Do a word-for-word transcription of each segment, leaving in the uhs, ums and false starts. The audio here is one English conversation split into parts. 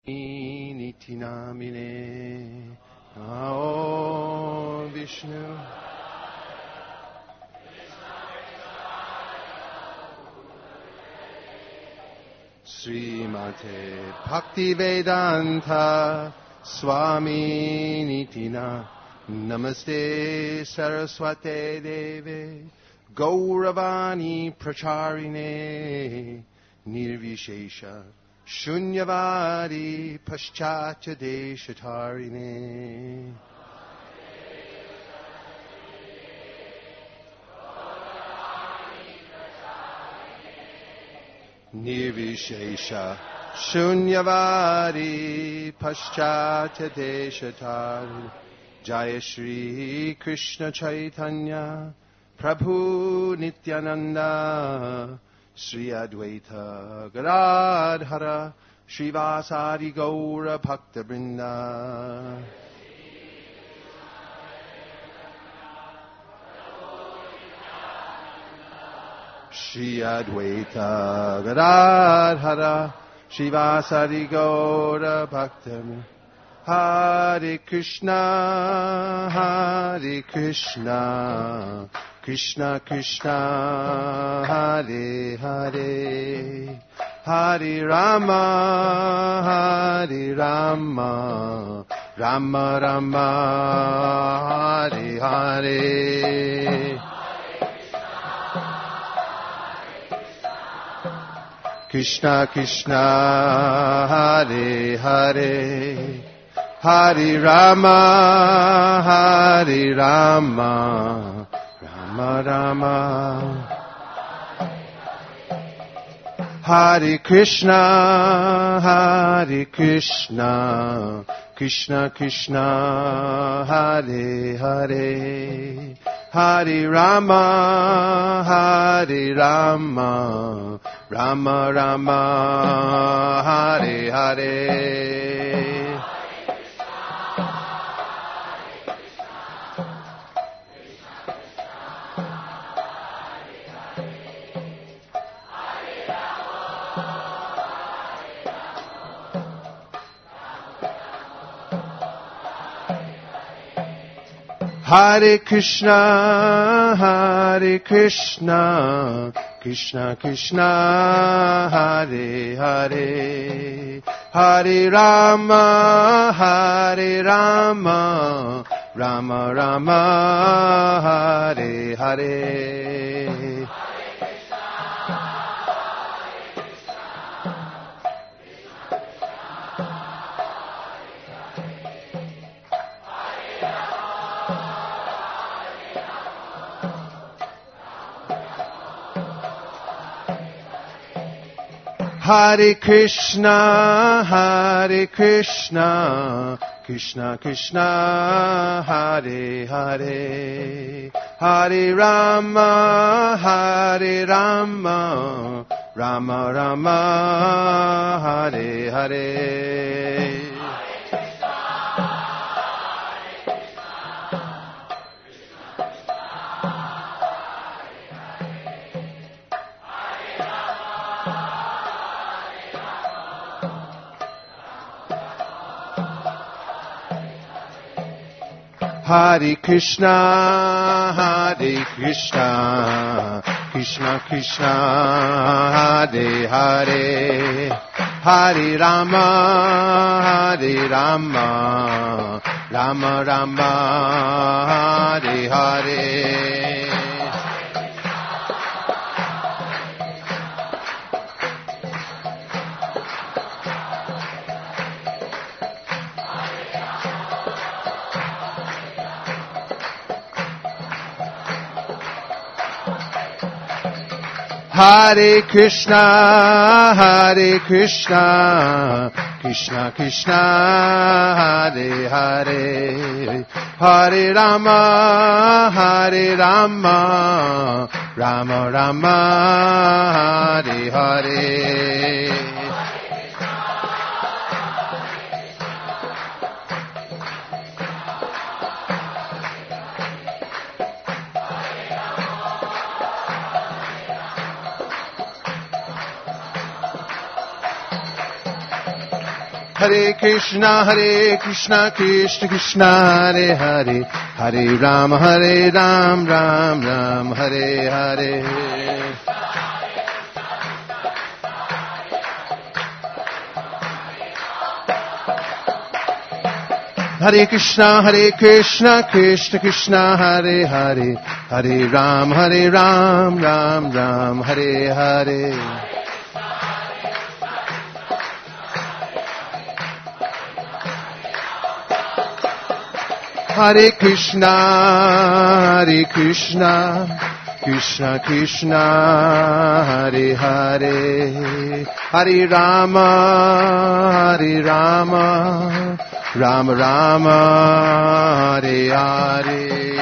Niti namine Namo Vishnu Srimate Bhaktivedanta Swami Nitina Namaste Saraswate Deve Gauravani Pracharine Nirvishesha Shunyavadi Paschatya Deshatarine Nirvishesha Shunyavadi Paschatya Deshatarine Jaya Shri Krishna Chaitanya Prabhu Nityananda Sri Advaita Gadadhara Srivasadi Gaura Bhakta Vrinda Sri Advaita Gadadhara Srivasadi Gaura Bhakta Vrinda Hare Krishna Hare Krishna Krishna Krishna Hare Hare Hare Rama Hare Rama Rama Rama Hare Hare Krishna Krishna Hare Hare Hare Rama Hare Rama Rama Rama Hare Krishna Hare Krishna Krishna Krishna Hare Hare Hare Rama Hare Rama Rama Rama Hare Hare Hare Krishna, Hare Krishna, Krishna Krishna, Hare Hare, Hare Rama, Hare Rama, Rama Rama, Hare Hare. Hare Krishna, Hare Krishna, Krishna Krishna, Hare Hare, Hare Rama, Hare Rama, Rama Rama, Hare Hare. Hare Krishna, Hare Krishna, Krishna Krishna, Hare Hare, Hare Rama, Hare Rama, Rama Rama, Hare Hare. Hare Krishna, Hare Krishna, Krishna Krishna, Hare Hare, Hare Rama, Hare Rama, Rama Rama, Hare Hare. Hare Krishna, Hare Krishna, Krishna Krishna, Hare Hare, Hare Ram, Hare Ram, Ram Ram, Hare Hare. Hare Krishna, Hare Krishna, Krishna Krishna, Hare Hare, Hare Ram, Hare Ram, Ram Ram, Hare Hare. Hare Krishna, Hare Krishna, Krishna Krishna, Hare Hare, Hare Rama, Hare Rama, Rama Rama, Hare Hare.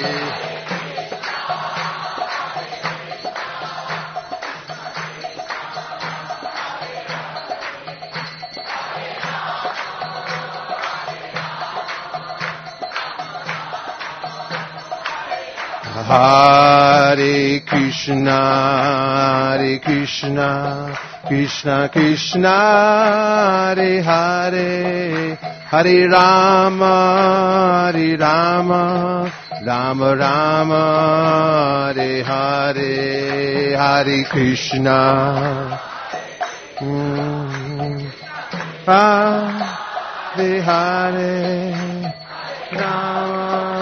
Hare Krishna, Hare Krishna, Krishna Krishna, Hare Hare, Hare Rama, Hare Rama, Rama Rama, Hare Hare, Hare Krishna. Mm. Hare Hare, Rama.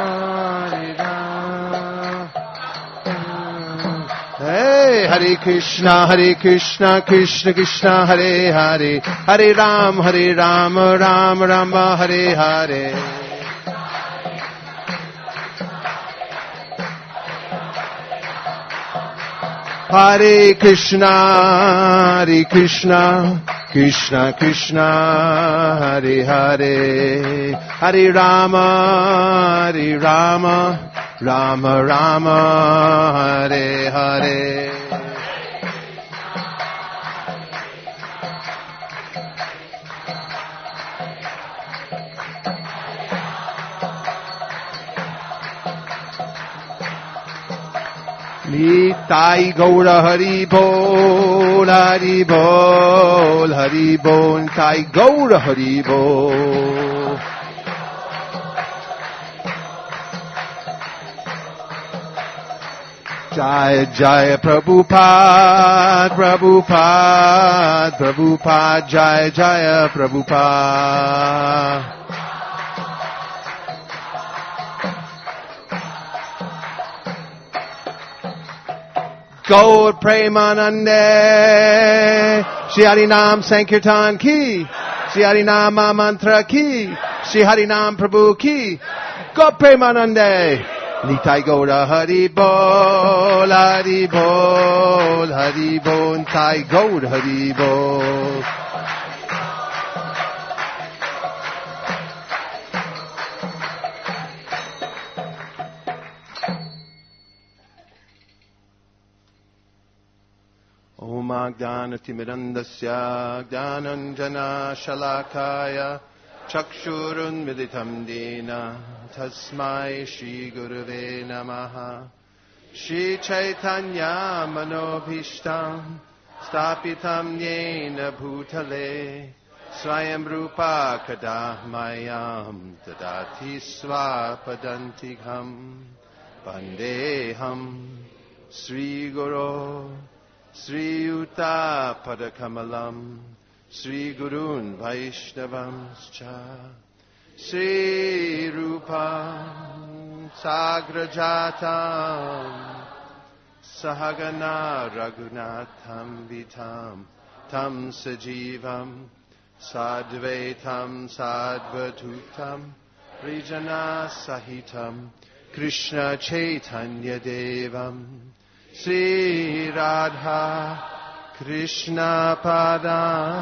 Hare Krishna, Hare Krishna, Krishna Krishna, Hare Hare, Hare Ram, Hare Rama, Rama Rama, Hare Hare. Hare Krishna, Hare Krishna, Krishna Krishna, Hare Hare, Hare Rama, Hare Rama, Rama Rama, Hare Hare. Nitai Gaura Hari Bol, Hari Bol, Hari Bol, Nitai Gaura Hari Bol. Jaya Jaya Prabhupada, Prabhupada, Prabhupada, Jaya Jaya Prabhupada. Gaur Premanande, Shri Harinam Sankirtan ki, Shri Harinam Mantra ki, Shri Harinam Prabhu ki, Gaur Premanande. Nitai Gaura Hari Bol, Hari Bol, Hari Bol, Nitai Gaura Hari Bol. Om Agdanatimirandasya Gdananjana Shalakaya Chakshurun Militam Dena Tasmai Shri Gurave Namaha. Shri Chaitanya Manobhishtam Stapitam Yena Bhutale Swayam Rupa Kadahmayam Dadati Swapadantigham Vandeham Sri Guru Sri Yuta Padakamalam Sri Gurun Vaishnavamscha Sri Rupam Sagrajatam Sahagana Raghunatham Vitam Tam Sajivam Sadvaitam Sadvatutam Rijana Sahitam Krishna Chaitanya Devam Sri Radha Krishna Pada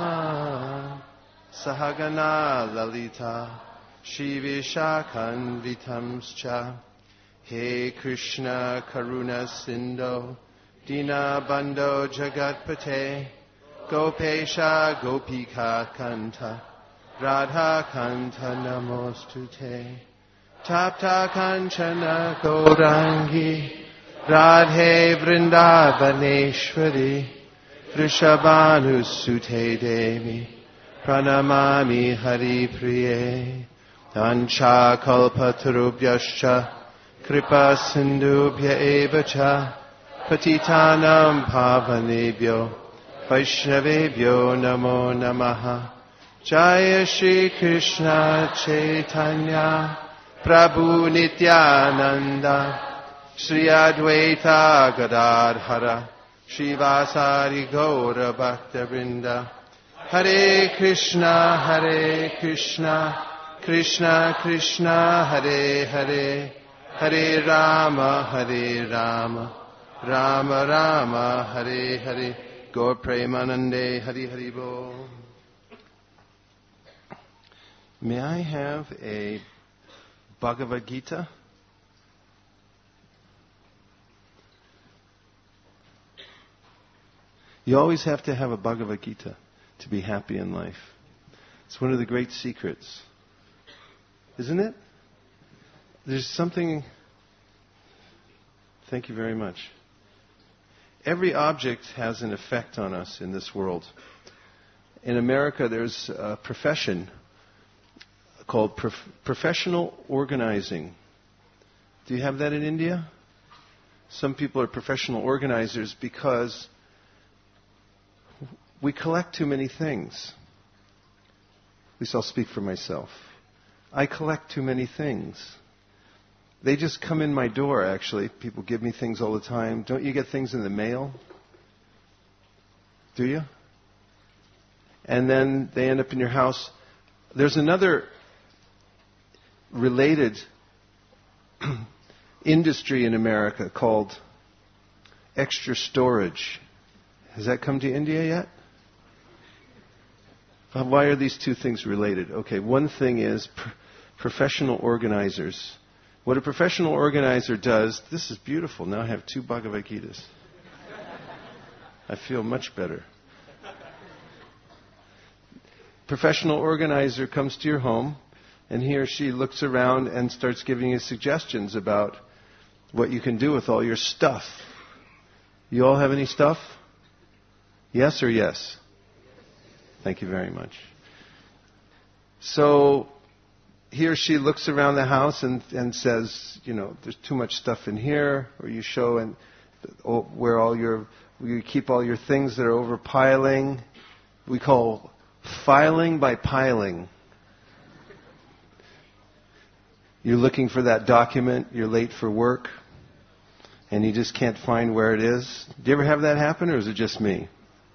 Sahagana Lalita Shri Vishakhan Vitamscha. He Krishna Karuna Sindho Dina Bandho Jagatpate Gopesha Gopika Kanta Radha Kanta Namostute Tapta Kanchana Gaurangi Radhe Vrindavaneshwari Vrishabhanusute Devi Pranamami Hari Priye. Ancha kalpatarubhyascha kripa sindhubhya eva cha patitanam pavanebhyo vaishnavebhyo namo namaha. Jaya Shri Krishna Chaitanya Prabhu Nityananda Shri Advaita Gadadhara Srivasari Gaura Bhakta Vrinda. Hare Krishna, Hare Krishna, Krishna Krishna, Hare Hare, Hare Rama, Hare Rama, Rama Rama, Hare Hare. Gaur Premanande, Hari Hari Bo. May I have a Bhagavad Gita? You always have to have a Bhagavad Gita to be happy in life. It's one of the great secrets. Isn't it? There's something... Thank you very much. Every object has an effect on us in this world. In America, there's a profession called prof- professional organizing. Do you have that in India? Some people are professional organizers because we collect too many things. At least I'll speak for myself. I collect too many things. They just come in my door, actually. People give me things all the time. Don't you get things in the mail? Do you? And then they end up in your house. There's another related industry in America called extra storage. Has that come to India yet? Why are these two things related? Okay, one thing is pr- professional organizers. What a professional organizer does, this is beautiful. Now I have two Bhagavad Gitas. I feel much better. Professional organizer comes to your home, and he or she looks around and starts giving you suggestions about what you can do with all your stuff. You all have any stuff? Yes or yes? Thank you very much. So he or she looks around the house and, and says, you know, there's too much stuff in here, or you show and where all your where you keep all your things that are overpiling. We call filing by piling. You're looking for that document, you're late for work, and you just can't find where it is. Do you ever have that happen, or is it just me?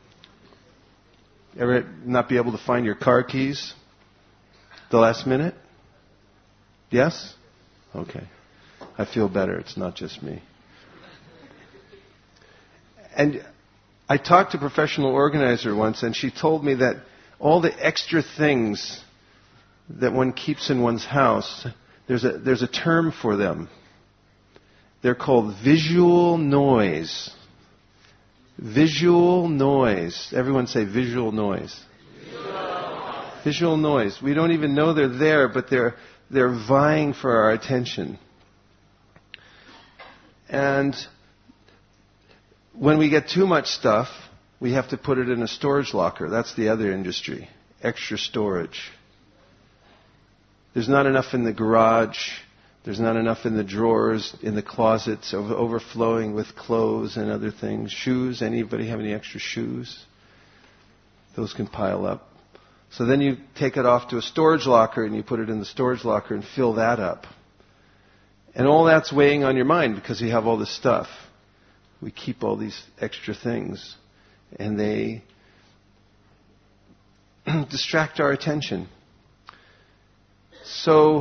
Ever not be able to find your car keys the last minute? Yes? Okay. I feel better. It's not just me. And I talked to a professional organizer once, and she told me that all the extra things that one keeps in one's house, there's a, there's a term for them. They're called visual noise. Visual noise. Everyone say visual noise. Visual. Visual noise. We don't even know they're there, but they're they're vying for our attention. And when we get too much stuff, we have to put it in a storage locker. That's the other industry. Extra storage. There's not enough in the garage. There's not enough in the drawers, in the closets, over, overflowing with clothes and other things. Shoes. Anybody have any extra shoes? Those can pile up. So then you take it off to a storage locker and you put it in the storage locker and fill that up. And all that's weighing on your mind because you have all this stuff. We keep all these extra things and they distract our attention. So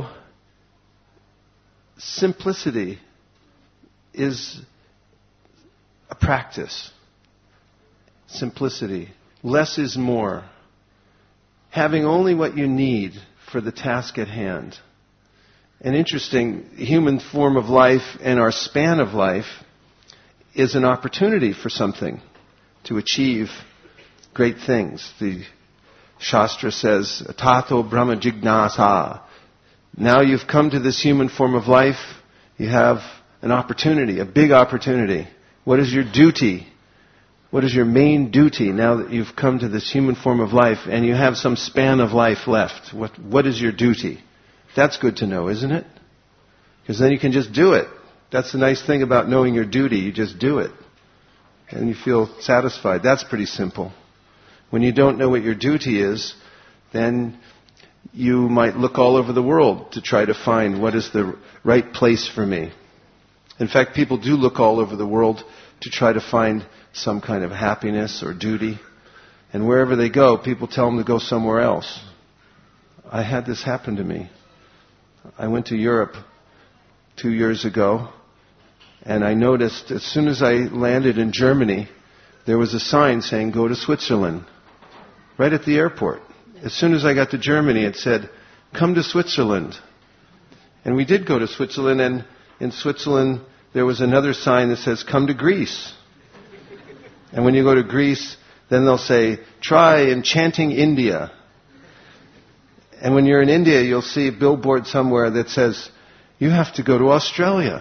simplicity is a practice. Simplicity. Less is more. Having only what you need for the task at hand. An interesting human form of life and our span of life is an opportunity for something to achieve great things. The Shastra says, Tato Brahma Jignasa. Now you've come to this human form of life, you have an opportunity, a big opportunity. What is your duty? What is your main duty now that you've come to this human form of life and you have some span of life left? What, what is your duty? That's good to know, isn't it? Because then you can just do it. That's the nice thing about knowing your duty. You just do it. And you feel satisfied. That's pretty simple. When you don't know what your duty is, then you might look all over the world to try to find what is the right place for me. In fact, people do look all over the world to try to find some kind of happiness or duty. And wherever they go, people tell them to go somewhere else. I had this happen to me. I went to Europe two years ago, and I noticed as soon as I landed in Germany, there was a sign saying, go to Switzerland, right at the airport. As soon as I got to Germany, it said, come to Switzerland. And we did go to Switzerland, and in Switzerland, there was another sign that says, come to Greece. And when you go to Greece, then they'll say, try enchanting India. And when you're in India, you'll see a billboard somewhere that says, you have to go to Australia.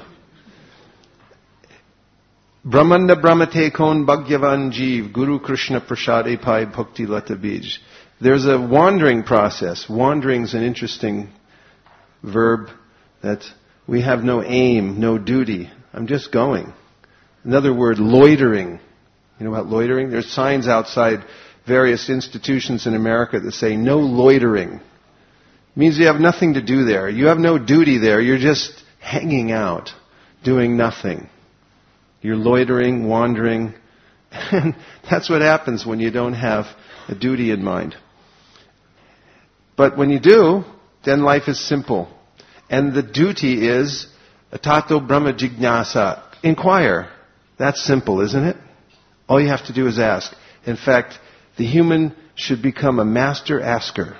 Brahmanda Brahmate Kon Bhagyavan Jeev Guru Krishna Prasade Pai Bhakti Lata Bij. There's a wandering process. Wandering is an interesting verb that we have no aim, no duty. I'm just going. Another word, loitering. You know about loitering? There's signs outside various institutions in America that say no loitering. It means you have nothing to do there. You have no duty there. You're just hanging out, doing nothing. You're loitering, wandering. And that's what happens when you don't have a duty in mind. But when you do, then life is simple. And the duty is atato brahma jignasa. Inquire. That's simple, isn't it? All you have to do is ask. In fact, the human should become a master asker.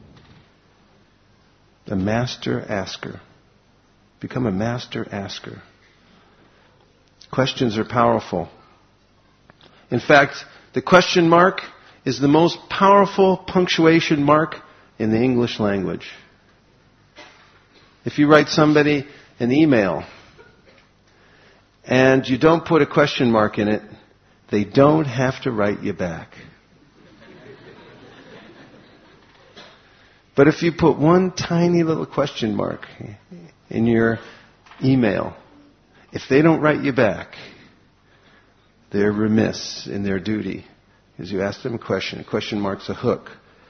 A master asker. Become a master asker. Questions are powerful. In fact, the question mark is the most powerful punctuation mark in the English language. If you write somebody an email and you don't put a question mark in it, they don't have to write you back. But if you put one tiny little question mark in your email, if they don't write you back, they're remiss in their duty. Because you asked them a question. A question mark's a hook.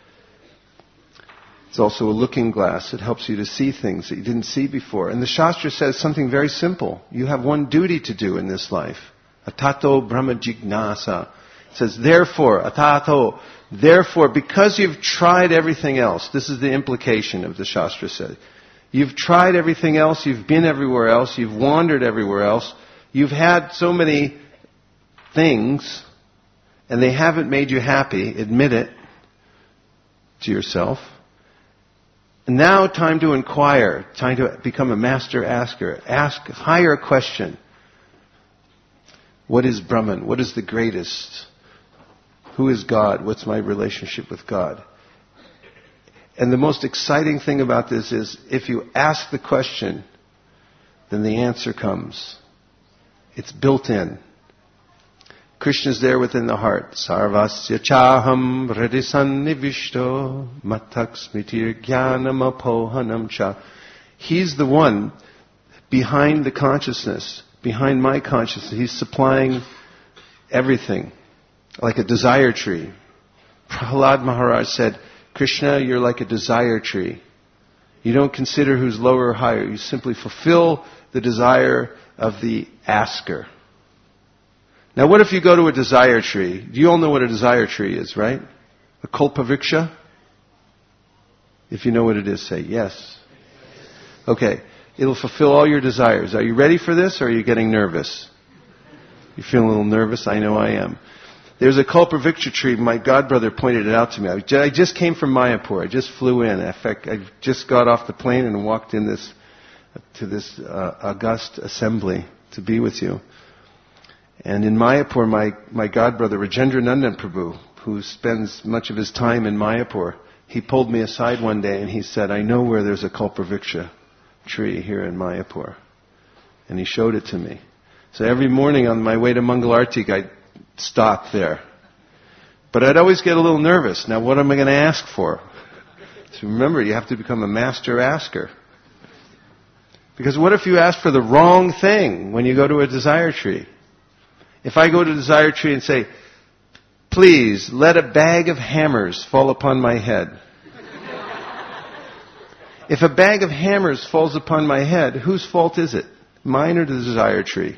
It's also a looking glass. It helps you to see things that you didn't see before. And the Shastra says something very simple. You have one duty to do in this life. Atato brahma jignasa. It says, therefore, atato, therefore, because you've tried everything else, this is the implication of the Shastra said. You've tried everything else, you've been everywhere else, you've wandered everywhere else, you've had so many things, and they haven't made you happy, admit it to yourself. And now time to inquire, time to become a master asker. Ask, higher a question. What is Brahman? What is the greatest? Who is God? What's my relationship with God? And the most exciting thing about this is if you ask the question, then the answer comes. It's built in. Krishna's there within the heart. Sarvasya chaham hridisannivishto matak smitir jnanam apohanam cha. He's the one behind the consciousness, behind my consciousness. He's supplying everything, like a desire tree. Prahlad Maharaj said, Krishna, you're like a desire tree. You don't consider who's lower or higher. You simply fulfill the desire of the asker. Now what if you go to a desire tree? You all know what a desire tree is, right? A kalpavriksha? If you know what it is, say yes. Okay. It'll fulfill all your desires. Are you ready for this or are you getting nervous? You feeling a little nervous? I know I am. There's a kalpavriksha tree. My godbrother pointed it out to me. I just came from Mayapur. I just flew in. In fact, I just got off the plane and walked in this to this uh, august assembly to be with you. And in Mayapur, my, my godbrother, Rajendra Nandan Prabhu, who spends much of his time in Mayapur, he pulled me aside one day and he said, I know where there's a kalpavriksha tree here in Mayapur. And he showed it to me. So every morning on my way to Mangalartik, I stock there. But I'd always get a little nervous. Now, what am I going to ask for? So remember, you have to become a master asker. Because what if you ask for the wrong thing when you go to a desire tree? If I go to a desire tree and say, please, let a bag of hammers fall upon my head. If a bag of hammers falls upon my head, whose fault is it? Mine or the desire tree?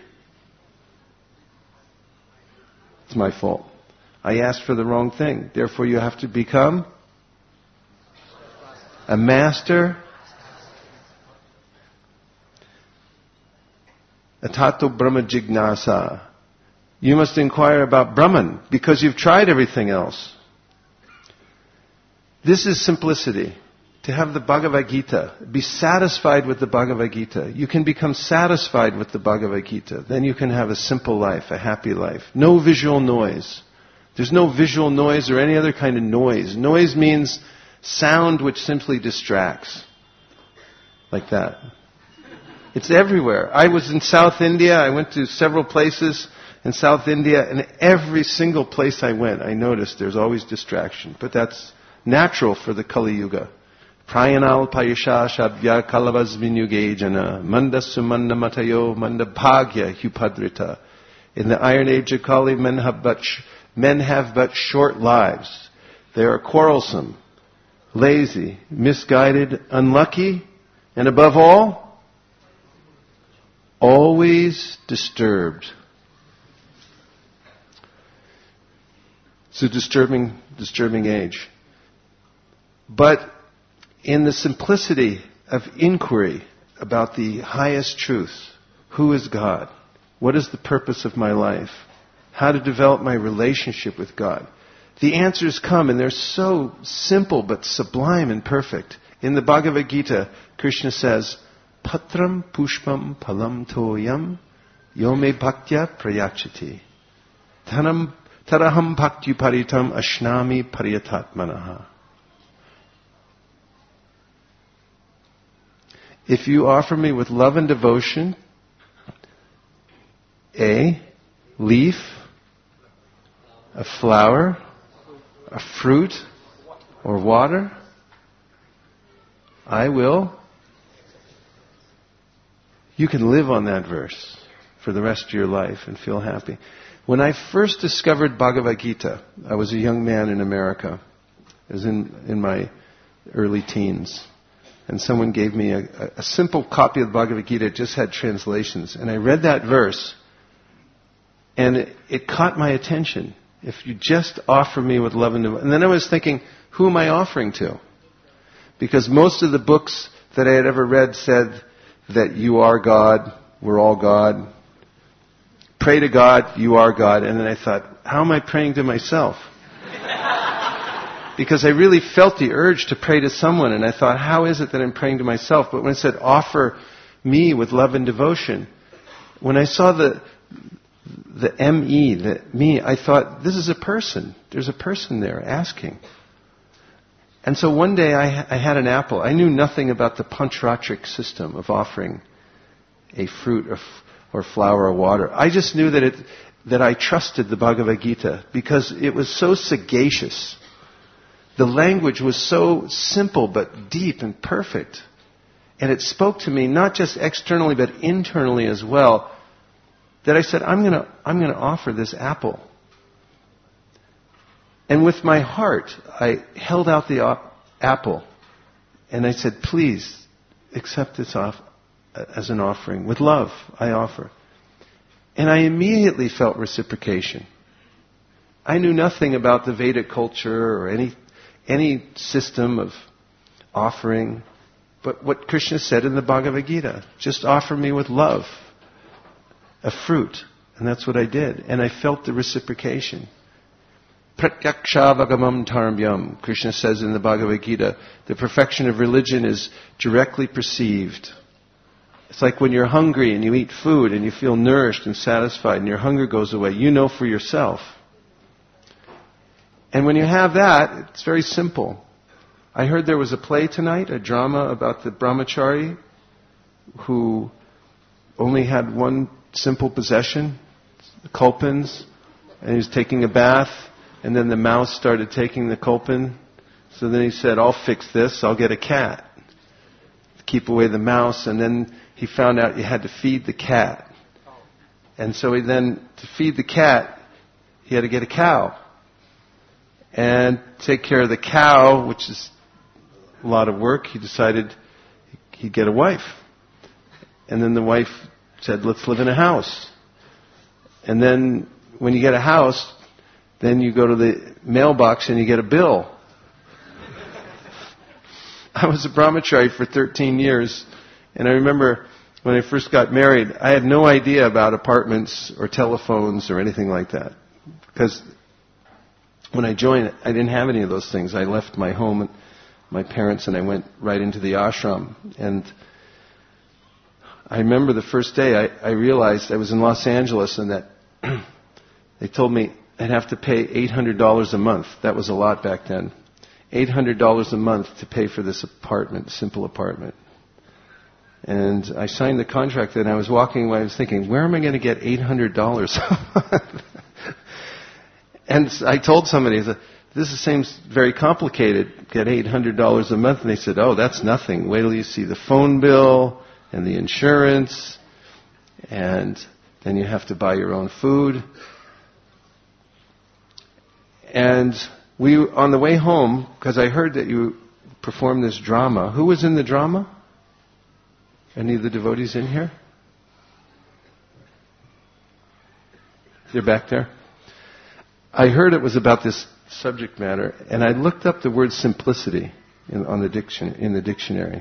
It's my fault. I asked for the wrong thing. Therefore, you have to become a master. Atato Brahma Jignasa. You must inquire about Brahman because you've tried everything else. This is simplicity. To have the Bhagavad Gita, be satisfied with the Bhagavad Gita. You can become satisfied with the Bhagavad Gita. Then you can have a simple life, a happy life. No visual noise. There's no visual noise or any other kind of noise. Noise means sound which simply distracts. Like that. It's everywhere. I was in South India. I went to several places in South India, and every single place I went, I noticed there's always distraction. But that's natural for the Kali Yuga. Prayanal Payasha Shabya Kalavas Vinyugejana Manda Sumanda Matayo Manda Bhagya Hupadrita. In the Iron Age of Kali, men have but, sh- men have but short lives. They are quarrelsome, lazy, misguided, unlucky, and above all, always disturbed. It's a disturbing, disturbing age. But in the simplicity of inquiry about the highest truth, who is God? What is the purpose of my life? How to develop my relationship with God? The answers come, and they're so simple but sublime and perfect. In the Bhagavad Gita, Krishna says, Patram pushpam palam toyam yome bhaktya prayachati. Tanam taraham bhakti paritam ashnami pariyatatmanaha. If you offer me with love and devotion a leaf, a flower, a fruit, or water, I will. You can live on that verse for the rest of your life and feel happy. When I first discovered Bhagavad Gita, I was a young man in America. I was in, in my early teens. And someone gave me a, a simple copy of the Bhagavad Gita. It just had translations. And I read that verse, and it, it caught my attention. If you just offer me with love and devotion. And then I was thinking, who am I offering to? Because most of the books that I had ever read said that you are God, we're all God. Pray to God, you are God. And then I thought, how am I praying to myself? Because I really felt the urge to pray to someone, and I thought, how is it that I'm praying to myself? But when it said, offer me with love and devotion, when I saw the the M E, the me, I thought, this is a person. There's a person there asking. And so one day I, I had an apple. I knew nothing about the panchratric system of offering a fruit or, or flower or water. I just knew that it that I trusted the Bhagavad Gita because it was so sagacious. The language was so simple but deep and perfect. And it spoke to me not just externally but internally as well, that I said, I'm going to I'm going to offer this apple. And with my heart, I held out the op- apple and I said, please accept this off- as an offering. With love, I offer. And I immediately felt reciprocation. I knew nothing about the Vedic culture or any any system of offering, but what Krishna said in the Bhagavad Gita, just offer me with love a fruit. And that's what I did. And I felt the reciprocation. Pratyaksha dharmyam, Krishna says in the Bhagavad Gita, the perfection of religion is directly perceived. It's like when you're hungry and you eat food and you feel nourished and satisfied and your hunger goes away. You know for yourself. And when you have that, it's very simple. I heard there was a play tonight, a drama about the brahmachari who only had one simple possession, kalpans, And he was taking a bath, and then the mouse started taking the kolpin. So then he said, I'll fix this, I'll get a cat to keep away the mouse. And then he found out you had to feed the cat. And so he then, to feed the cat, he had to get a cow. And take care of the cow, which is a lot of work, he decided he'd get a wife. And then the wife said, let's live in a house. And then when you get a house, then you go to the mailbox and you get a bill. I was a brahmachari for thirteen years, and I remember when I first got married, I had no idea about apartments or telephones or anything like that. Because when I joined, I didn't have any of those things. I left my home and my parents and I went right into the ashram. And I remember the first day I, I realized I was in Los Angeles and that they told me I'd have to pay eight hundred dollars a month. That was a lot back then. eight hundred dollars a month to pay for this apartment, simple apartment. And I signed the contract and I was walking away, I was thinking, where am I going to get eight hundred dollars a month? And I told somebody, this seems very complicated, get eight hundred dollars a month. And they said, oh, that's nothing. Wait till you see the phone bill and the insurance, and then you have to buy your own food. And we, on the way home, because I heard that you performed this drama. Who was in the drama? Any of the devotees in here? You're back there? I heard it was about this subject matter, and I looked up the word simplicity in, on the diction, in the dictionary.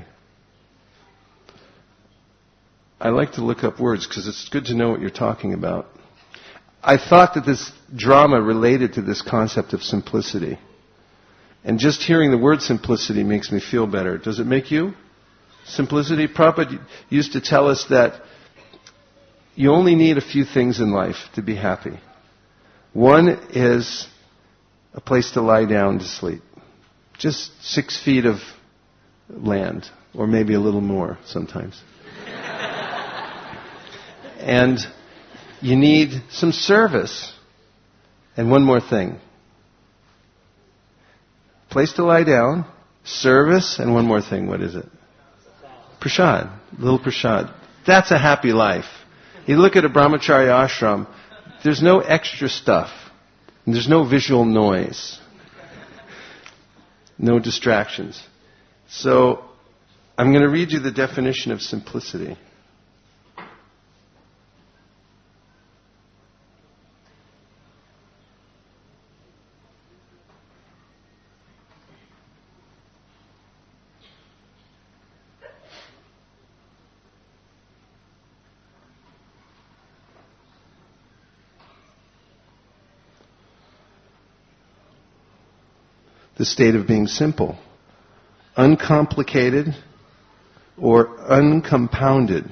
I like to look up words because it's good to know what you're talking about. I thought that this drama related to this concept of simplicity. And just hearing the word simplicity makes me feel better. Does it make you? Simplicity? Prabhupada used to tell us that you only need a few things in life to be happy. One is a place to lie down to sleep. Just six feet of land, or maybe a little more sometimes. And you need some service. And one more thing. Place to lie down, service, and one more thing. What is it? Prasad. Little prasad. That's a happy life. You look at a brahmachari ashram, there's no extra stuff. There's no visual noise. No distractions. So, I'm going to read you the definition of simplicity. The state of being simple, uncomplicated, or uncompounded.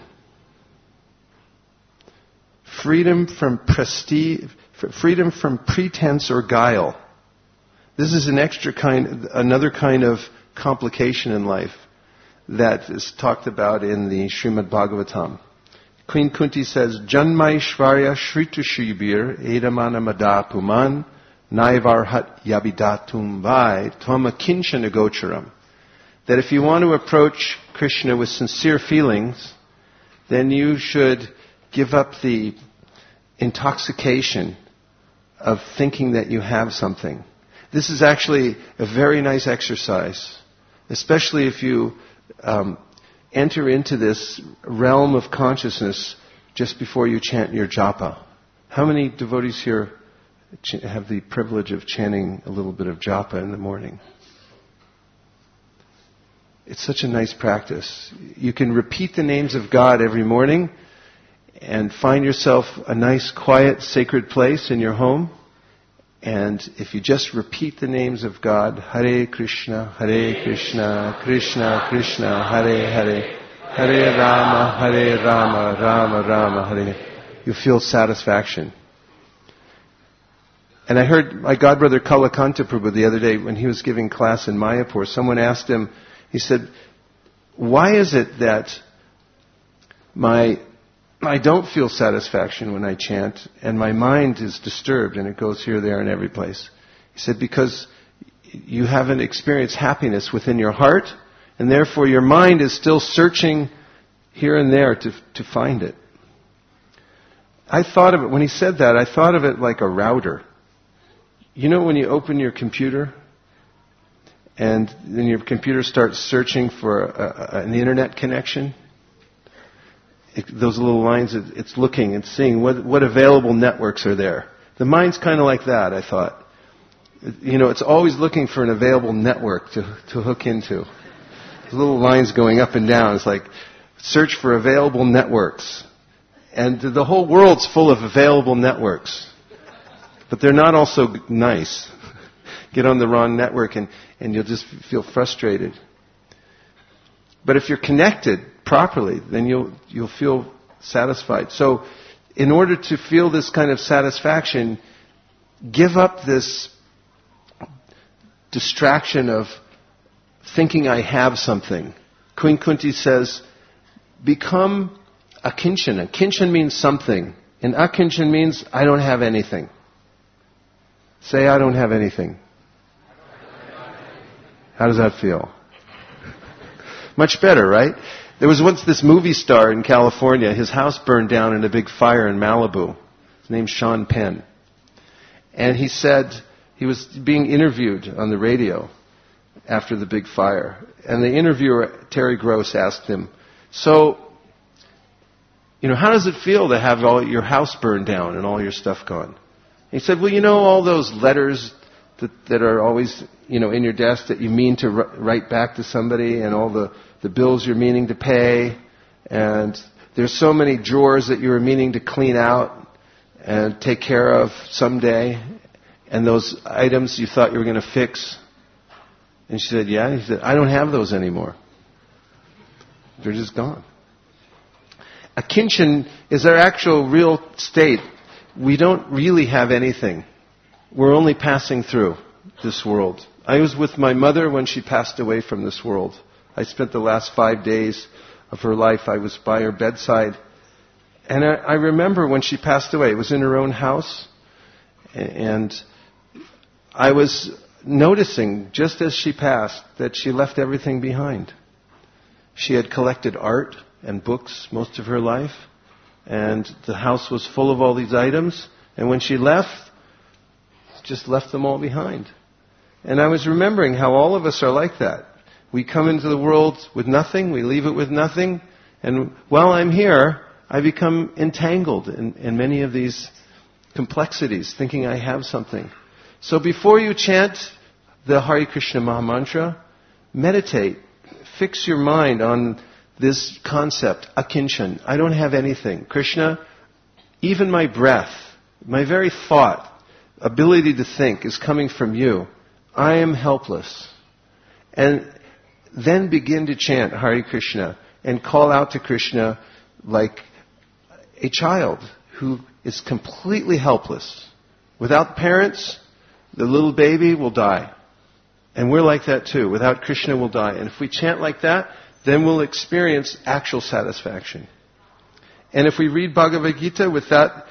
Freedom from prestige, freedom from pretense or guile. This is an extra kind, another kind of complication in life that is talked about in the Srimad Bhagavatam. Queen Kunti says, Janmaishvarya Shritushibir Edamana Madapuman Naivarhat Yabidatum Vai Tvama Kinchana Gocharam. That if you want to approach Krishna with sincere feelings, then you should give up the intoxication of thinking that you have something. This is actually a very nice exercise, especially if you um, enter into this realm of consciousness just before you chant your japa. How many devotees here have the privilege of chanting a little bit of japa in the morning? It's such a nice practice. You can repeat the names of God every morning and find yourself a nice, quiet, sacred place in your home. And if you just repeat the names of God, Hare Krishna, Hare Krishna, Krishna Krishna, Hare Hare, Hare Rama, Hare Rama, Rama Rama, Hare, you feel satisfaction. And I heard my godbrother Kalakanta Prabhu the other day when he was giving class in Mayapur, someone asked him, he said, why is it that my I don't feel satisfaction when I chant, and my mind is disturbed, and it goes here, there, and every place. He said, because you haven't experienced happiness within your heart, and therefore your mind is still searching here and there to, to find it. I thought of it, when he said that, I thought of it like a router. You know when you open your computer, and then your computer starts searching for a, a, an internet connection? It, those little lines, it, it's looking, it's seeing what, what available networks are there. The mind's kind of like that, I thought. You know, it's always looking for an available network to, to hook into. There's little lines going up and down. It's like, search for available networks. And the whole world's full of available networks. But they're not all so nice. Get on the wrong network and, and you'll just feel frustrated. But if you're connected properly, then you'll you'll feel satisfied. So in order to feel this kind of satisfaction, give up this distraction of thinking I have something. Queen Kunti says, become akinchan. Akinchan means something. And akinchan means I don't have anything. Say, I don't have anything. How does that feel? Much better, right? There was once this movie star in California. His house burned down in a big fire in Malibu. His name's Sean Penn. And he said, he was being interviewed on the radio after the big fire. And the interviewer, Terry Gross, asked him, so, you know, how does it feel to have all your house burned down and all your stuff gone? He said, well, you know, all those letters that, that are always, you know, in your desk that you mean to r- write back to somebody, and all the, the bills you're meaning to pay, and there's so many drawers that you were meaning to clean out and take care of someday, and those items you thought you were going to fix. And she said, yeah. And he said, I don't have those anymore. They're just gone. Akinchan is our actual real state. We don't really have anything. We're only passing through this world. I was with my mother when she passed away from this world. I spent the last five days of her life. I was by her bedside. And I, I remember when she passed away. It was in her own house. And I was noticing, just as she passed, that she left everything behind. She had collected art and books most of her life. And the house was full of all these items. And when she left, just left them all behind. And I was remembering how all of us are like that. We come into the world with nothing, we leave it with nothing, and while I'm here, I become entangled in, in many of these complexities, thinking I have something. So before you chant the Hare Krishna Maha Mantra, meditate. Fix your mind on this concept, akinchan. I don't have anything. Krishna, even my breath, my very thought, ability to think is coming from you. I am helpless. And then begin to chant Hare Krishna and call out to Krishna like a child who is completely helpless. Without parents, the little baby will die. And we're like that too. Without Krishna, we'll die. And if we chant like that, then we'll experience actual satisfaction. And if we read Bhagavad Gita with that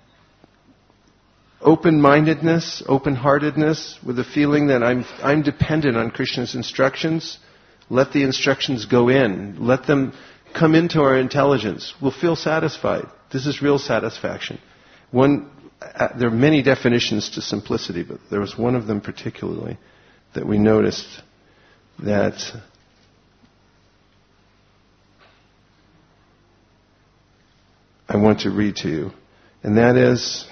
open-mindedness, open-heartedness, with the feeling that I'm I'm dependent on Krishna's instructions, let the instructions go in. Let them come into our intelligence. We'll feel satisfied. This is real satisfaction. One, uh, there are many definitions to simplicity, but there was one of them particularly that we noticed that I want to read to you. And that is,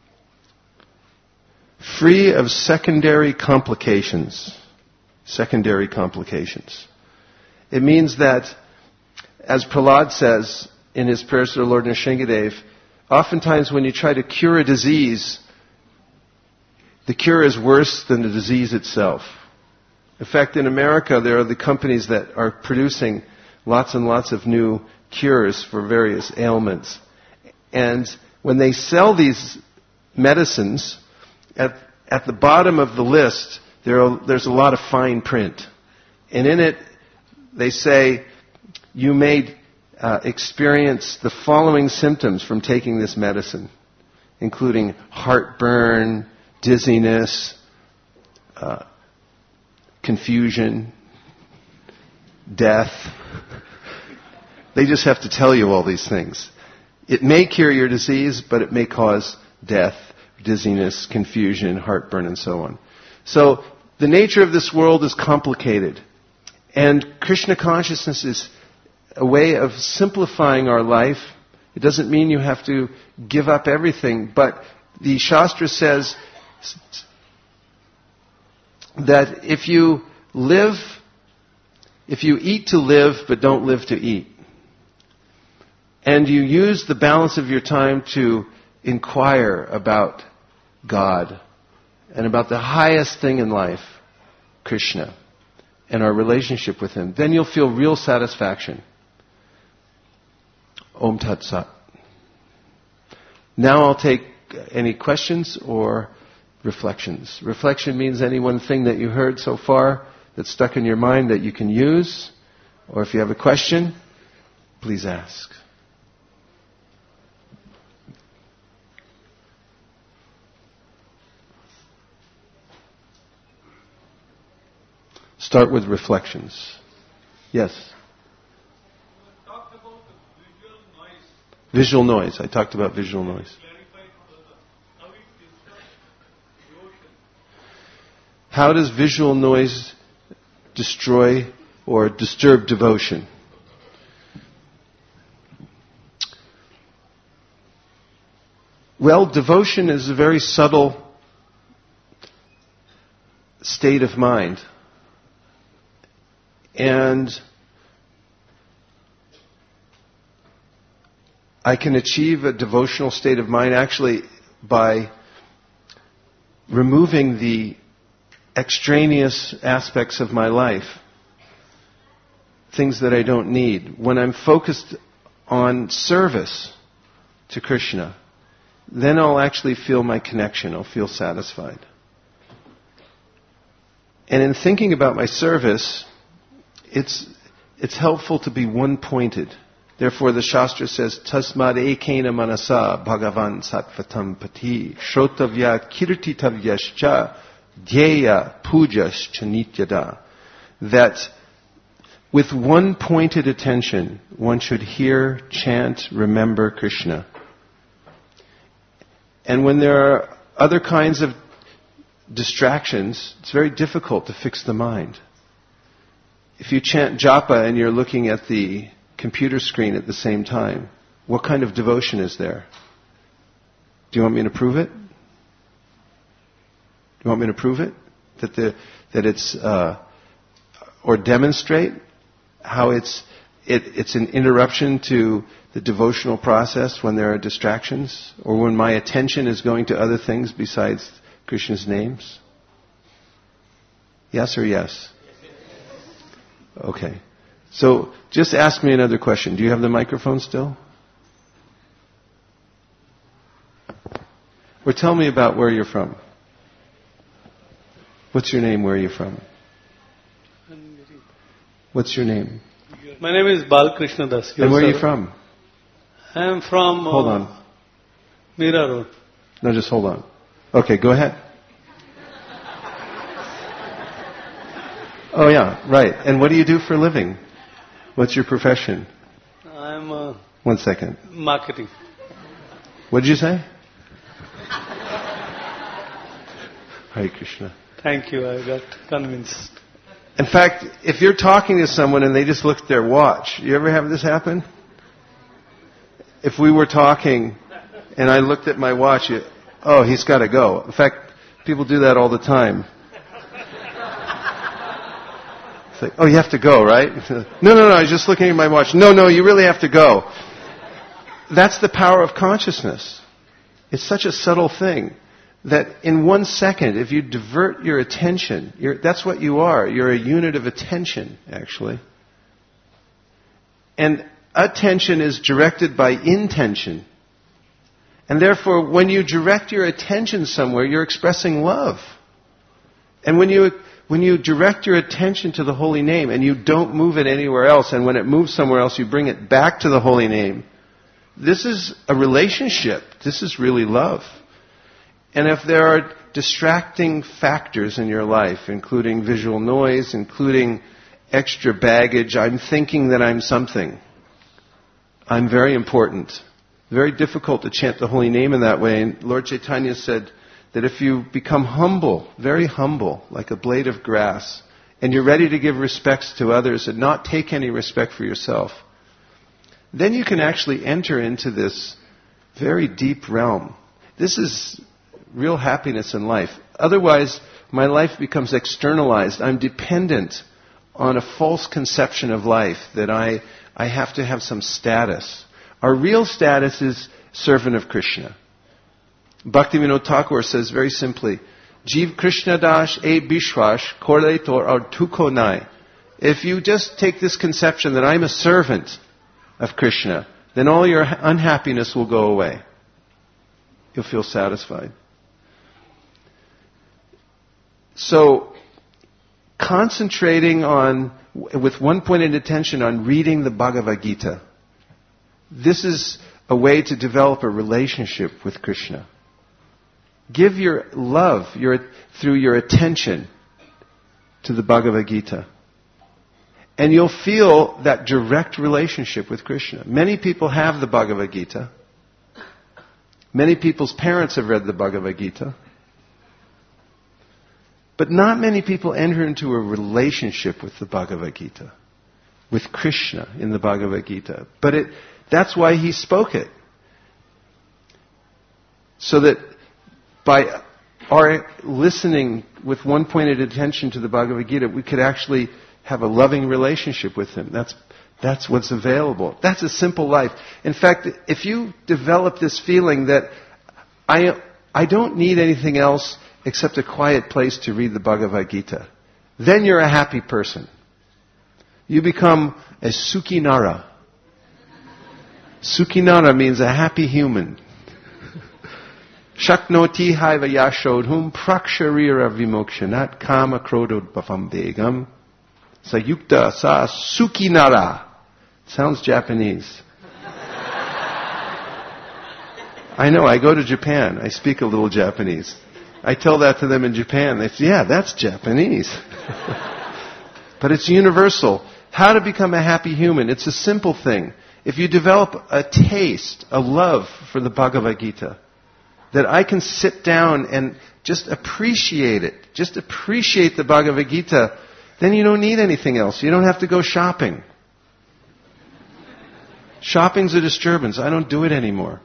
free of secondary complications. Secondary complications. It means that, as Prahlad says in his prayers to the Lord Nrsingadev, oftentimes when you try to cure a disease, the cure is worse than the disease itself. In fact, in America, there are the companies that are producing lots and lots of new cures for various ailments. And when they sell these medicines, at, at the bottom of the list, there are, there's a lot of fine print. And in it, they say, you made uh, experience the following symptoms from taking this medicine, including heartburn, dizziness, uh, confusion, death. They just have to tell you all these things. It may cure your disease, but it may cause death, dizziness, confusion, heartburn, and so on. So the nature of this world is complicated. And Krishna consciousness is a way of simplifying our life. It doesn't mean you have to give up everything, but the Shastra says that if you live, if you eat to live but don't live to eat, and you use the balance of your time to inquire about God and about the highest thing in life, Krishna, and our relationship with Him, then you'll feel real satisfaction. Om Tat Sat. Now I'll take any questions or reflections. Reflection means any one thing that you heard so far that's stuck in your mind that you can use. Or if you have a question, please ask. Start with reflections. Yes? You talked about the visual noise. Visual noise. I talked about visual noise. How it disturbs devotion. How does visual noise destroy or disturb devotion? Well, devotion is a very subtle state of mind. And I can achieve a devotional state of mind actually by removing the extraneous aspects of my life, things that I don't need. When I'm focused on service to Krishna, then I'll actually feel my connection. I'll feel satisfied. And in thinking about my service, it's it's helpful to be one-pointed. Therefore, the Shastra says, Tasmad ekena manasa bhagavan sattvatam pati shrotavya kirtitavyascha dhyeya pujascha nityada. That with one-pointed attention, one should hear, chant, remember Krishna. And when there are other kinds of distractions, it's very difficult to fix the mind. If you chant japa and you're looking at the computer screen at the same time, what kind of devotion is there? Do you want me to prove it? Do you want me to prove it? That the that it's uh, or demonstrate how it's it, it's an interruption to the devotional process when there are distractions, or when my attention is going to other things besides Krishna's names? Yes or yes? Okay. So, just ask me another question. Do you have the microphone still? Or tell me about where you're from. What's your name? Where are you from? What's your name? My name is Balkrishna Das. And where are you from? I am from... Hold uh, on. Mira Road. No, just hold on. Okay, go ahead. Oh yeah, right. And what do you do for a living? What's your profession? I am uh, One second. marketing. What did you say? Hare Krishna. Thank you, I got convinced. In fact, if you're talking to someone and they just look at their watch, you ever have this happen? If we were talking and I looked at my watch, you, oh, he's got to go. In fact, people do that all the time. It's like, oh, you have to go, right? No, no, no, I was just looking at my watch. No, no, you really have to go. That's the power of consciousness. It's such a subtle thing that in one second, if you divert your attention, you're, that's what you are. You're a unit of attention, actually. And attention is directed by intention. And therefore, when you direct your attention somewhere, you're expressing love. And when you when you direct your attention to the holy name and you don't move it anywhere else, and when it moves somewhere else, you bring it back to the holy name, this is a relationship. This is really love. And if there are distracting factors in your life, including visual noise, including extra baggage, I'm thinking that I'm something. I'm very important. Very difficult to chant the holy name in that way. And Lord Chaitanya said that if you become humble, very humble, like a blade of grass, and you're ready to give respects to others and not take any respect for yourself, then you can actually enter into this very deep realm. This is real happiness in life. Otherwise, my life becomes externalized. I'm dependent on a false conception of life that I, I have to have some status. Our real status is servant of Krishna. Bhaktivinoda Thakur says very simply, Jeev Krishna Das e Bishwash Korle Tor Aur Tuko Nai. If you just take this conception that I'm a servant of Krishna, then all your unhappiness will go away. You'll feel satisfied. So, concentrating on, with one-pointed attention on reading the Bhagavad Gita, this is a way to develop a relationship with Krishna. Give your love your, through your attention to the Bhagavad Gita. And you'll feel that direct relationship with Krishna. Many people have the Bhagavad Gita. Many people's parents have read the Bhagavad Gita. But not many people enter into a relationship with the Bhagavad Gita, with Krishna in the Bhagavad Gita. But it, that's why he spoke it. So that by our listening with one-pointed attention to the Bhagavad Gita, we could actually have a loving relationship with him. That's, that's what's available. That's a simple life. In fact, if you develop this feeling that I, I don't need anything else except a quiet place to read the Bhagavad Gita, then you're a happy person. You become a Sukhinara. Sukhinara means a happy human. Shaknoti haiva yashodhum praksharira vimokshanat kama krododbhavam begam sayukta sa Sukhinara. Sounds Japanese. I know, I go to Japan. I speak a little Japanese. I tell that to them in Japan. They say, yeah, that's Japanese. But it's universal. How to become a happy human. It's a simple thing. If you develop a taste, a love for the Bhagavad Gita, that I can sit down and just appreciate it, just appreciate the Bhagavad Gita, then you don't need anything else. You don't have to go shopping. Shopping's a disturbance. I don't do it anymore.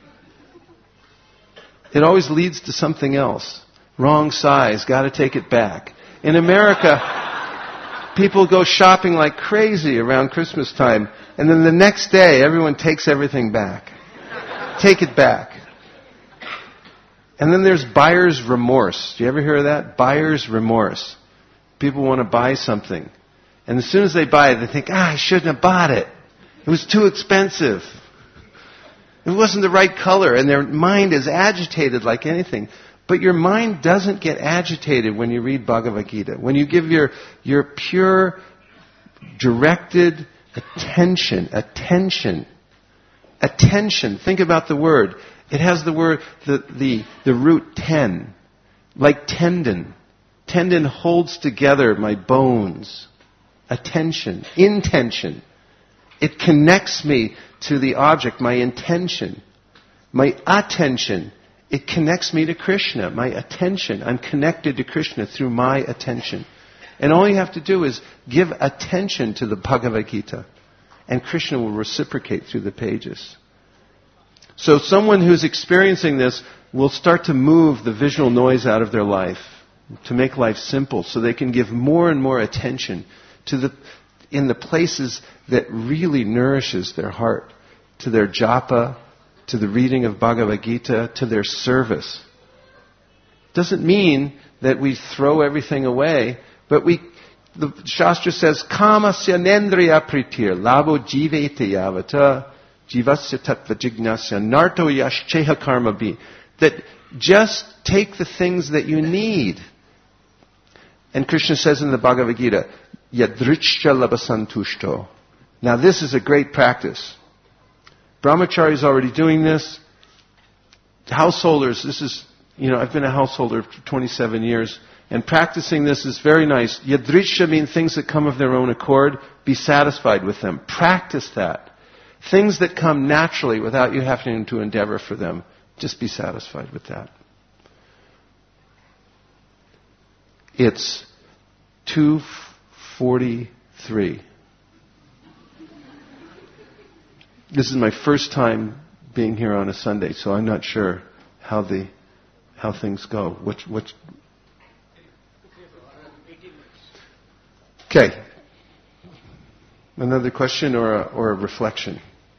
It always leads to something else. Wrong size, got to take it back. In America, people go shopping like crazy around Christmas time, and then the next day, everyone takes everything back. Take it back. And then there's buyer's remorse. Do you ever hear of that? Buyer's remorse. People want to buy something. And as soon as they buy it, they think, ah, I shouldn't have bought it. It was too expensive. It wasn't the right color, and their mind is agitated like anything. But your mind doesn't get agitated when you read Bhagavad Gita. When you give your, your pure, directed attention, attention, attention. Think about the word. It has the word, the, the, the root ten, like tendon. Tendon holds together my bones. Attention, intention. It connects me to the object, my intention, my attention. It connects me to Krishna, my attention. I'm connected to Krishna through my attention. And all you have to do is give attention to the Bhagavad Gita, and Krishna will reciprocate through the pages. So someone who's experiencing this will start to move the visual noise out of their life, to make life simple, so they can give more and more attention to the in the places that really nourishes their heart, to their japa, to the reading of Bhagavad Gita, to their service. Doesn't mean that we throw everything away, but we, the Shastra says, kamasya nendriya pritir, labo jivete yavata, jivasya tattva jignasya, narto yashcheha karma bi. That just take the things that you need. And Krishna says in the Bhagavad Gita, yadrichya labasantushto. Now this is a great practice. Brahmachari is already doing this. Householders, this is, you know, I've been a householder for twenty-seven years, and practicing this is very nice. Yadrichya means things that come of their own accord. Be satisfied with them. Practice that. Things that come naturally without you having to endeavor for them. Just be satisfied with that. It's two forty-three. This is my first time being here on a Sunday, so I'm not sure how the how things go. What what? Okay. Another question or a, or a reflection?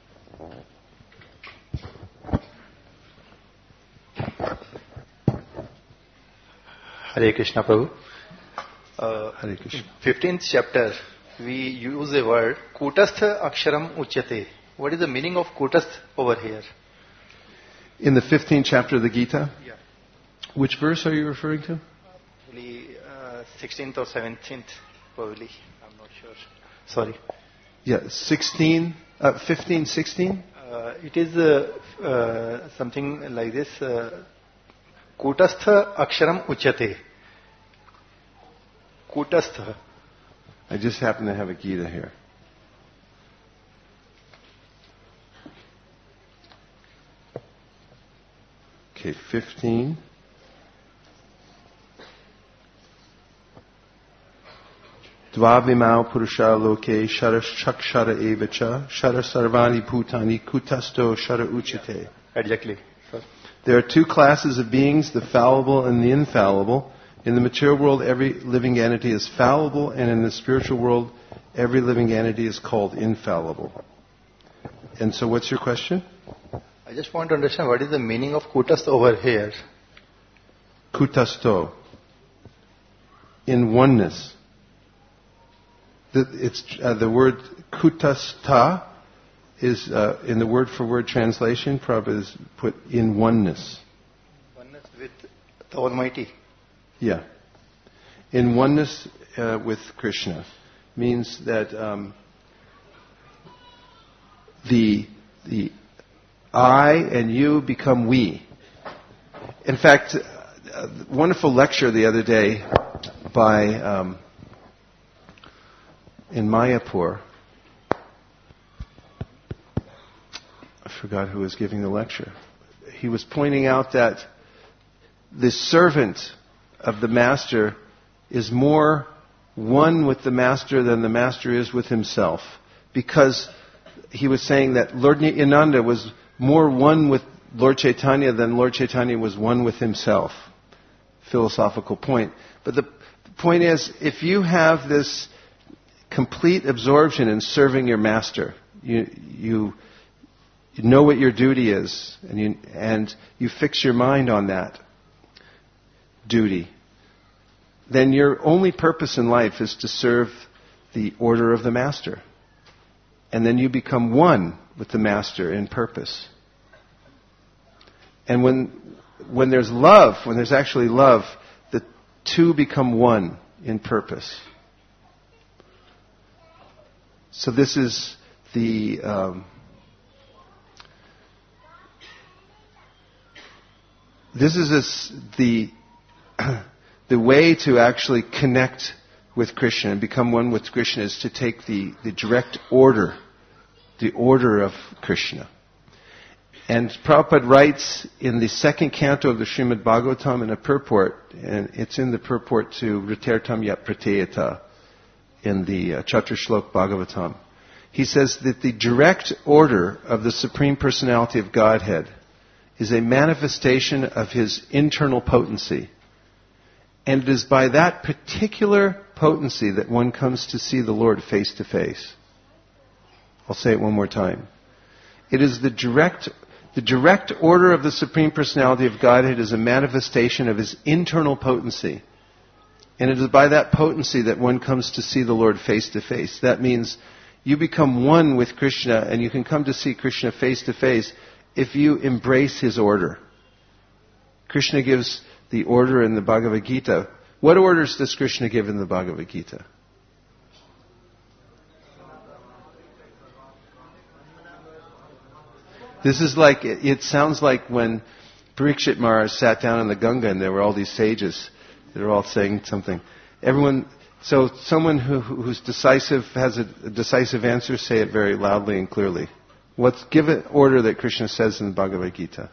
Hare Krishna, Prabhu. Uh, Hare Krishna. fifteenth chapter, we use the word Kutastha Aksharam Uchyate. What is the meaning of Kutastha over here? In the fifteenth chapter of the Gita? Yeah. Which verse are you referring to? Probably uh, sixteenth or seventeenth, probably. I'm not sure. Sorry. Yeah, sixteen, uh, fifteen, sixteen? Uh, it is uh, uh, something like this. Uh, Kutastha Aksharam Uchyate. Kutastha. I just happen to have a Gita here. Okay, fifteen. Dvavimau purusha loke shara chakshara evacha shara sarvani bhutani kutasto shara uchite. Exactly. Sir. There are two classes of beings, the fallible and the infallible. In the material world, every living entity is fallible, and in the spiritual world, every living entity is called infallible. And so what's your question? I just want to understand what is the meaning of Kutastha over here. Kutasto. In oneness. The, it's, uh, the word kutastha is, uh, in the word-for-word translation, Prabhupada is put in oneness. Oneness with the Almighty. Yeah. In oneness uh, with Krishna means that um, the the I and you become we. In fact, a wonderful lecture the other day by um, in Mayapur. I forgot who was giving the lecture. He was pointing out that the servant of the master is more one with the master than the master is with himself. Because he was saying that Lord Nityananda was more one with Lord Chaitanya than Lord Chaitanya was one with himself. Philosophical point. But the point is, if you have this complete absorption in serving your master, you you, you know what your duty is, and you and you fix your mind on that duty, then your only purpose in life is to serve the order of the master. And then you become one with the master in purpose. And when when there's love, when there's actually love, the two become one in purpose. So this is the um, this is this, the the way to actually connect with Krishna and become one with Krishna is to take the, the direct order, the order of Krishna. And Prabhupada writes in the second canto of the Srimad Bhagavatam in a purport, and it's in the purport to Ritartam Yat Prateyata in the uh, Chatushlok Bhagavatam. He says that the direct order of the Supreme Personality of Godhead is a manifestation of His internal potency. And it is by that particular potency that one comes to see the Lord face to face. I'll say it one more time. It is the direct, the direct order of the Supreme Personality of Godhead is a manifestation of His internal potency. And it is by that potency that one comes to see the Lord face to face. That means you become one with Krishna, and you can come to see Krishna face to face if you embrace His order. Krishna gives the order in the Bhagavad Gita What orders does Krishna give in the Bhagavad Gita? This is like, it, it sounds like when Parikshit Maharaj sat down in the Ganga and there were all these sages that are all saying something. Everyone, so someone who, who's decisive, has a, a decisive answer, say it very loudly and clearly. What's, give an order that Krishna says in the Bhagavad Gita.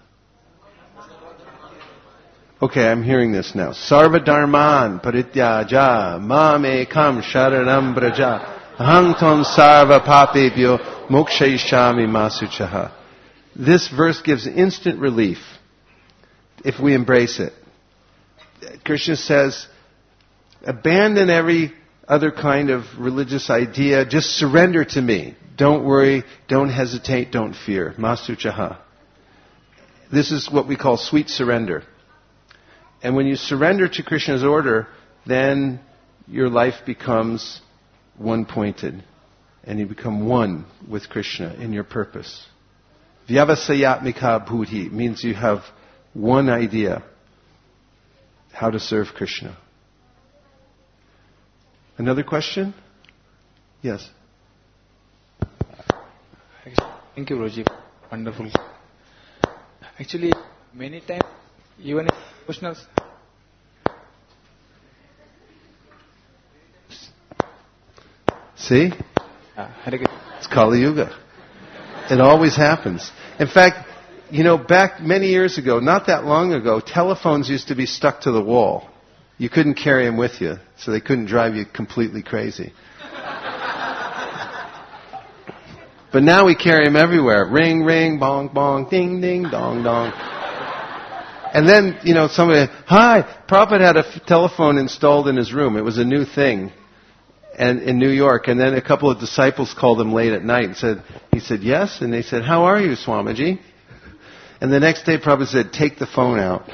Okay, I'm hearing this now. Sarva dharman parityaja mam ekam sharanam braja aham tvam sarva papebhyo mokshayishami masuchaha. This verse gives instant relief if we embrace it. Krishna says, abandon every other kind of religious idea. Just surrender to me. Don't worry. Don't hesitate. Don't fear. Masuchaha. This is what we call sweet surrender. And when you surrender to Krishna's order, then your life becomes one-pointed. And you become one with Krishna in your purpose. Vyavasayatmika bhuti means you have one idea how to serve Krishna. Another question? Yes. Thank you, Roji. Wonderful. Actually, many times, even in devotionals, see? uh, Hare Krishna. It's Kali Yuga. It always happens. In fact, you know, back many years ago, not that long ago, telephones used to be stuck to the wall. You couldn't carry them with you, so they couldn't drive you completely crazy. But now we carry them everywhere. Ring, ring, bong, bong, ding, ding, dong, dong. And then, you know, somebody, hi, Prabhupada had a f- telephone installed in his room. It was a new thing. And in New York, and then a couple of disciples called him late at night and said, he said, yes, and they said, how are you, Swamiji? And the next day Prabhupada said, take the phone out.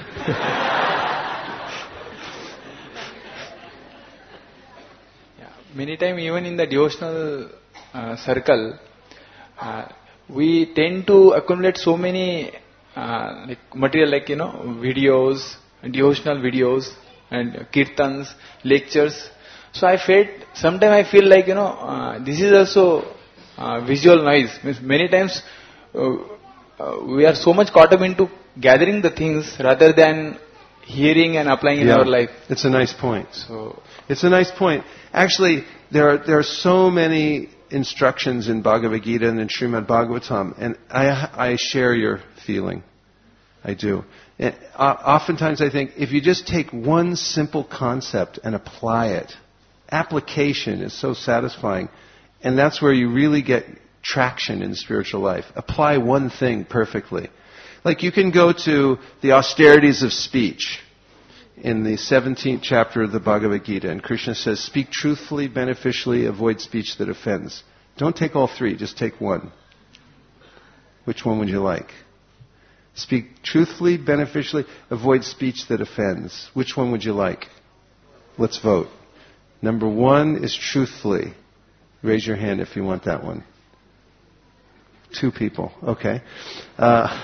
Yeah. Many times, even in the devotional uh, circle, uh, we tend to accumulate so many uh, like material, like, you know, videos, devotional videos, and kirtans, lectures. So I felt, sometimes I feel like, you know, uh, this is also uh, visual noise. Means many times uh, uh, we are so much caught up into gathering the things rather than hearing and applying in Yeah, our life. It's a nice point. So It's a nice point. Actually, there are there are so many instructions in Bhagavad Gita and in Srimad Bhagavatam, and I I share your feeling. I do. And, uh, oftentimes I think if you just take one simple concept and apply it, application is so satisfying, and that's where you really get traction in spiritual life. Apply one thing perfectly. Like you can go to the austerities of speech in the seventeenth chapter of the Bhagavad Gita, and Krishna says, speak truthfully, beneficially, avoid speech that offends. Don't take all three, just take one. Which one would you like? Speak truthfully, beneficially, avoid speech that offends. Which one would you like? Let's vote. Number one is truthfully. Raise your hand if you want that one. Two people. Okay. Uh,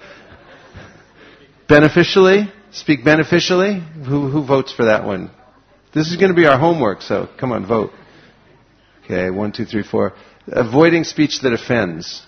beneficially? Speak beneficially? Who, who votes for that one? This is going to be our homework, so come on, vote. Okay, one, two, three, four. Avoiding speech that offends.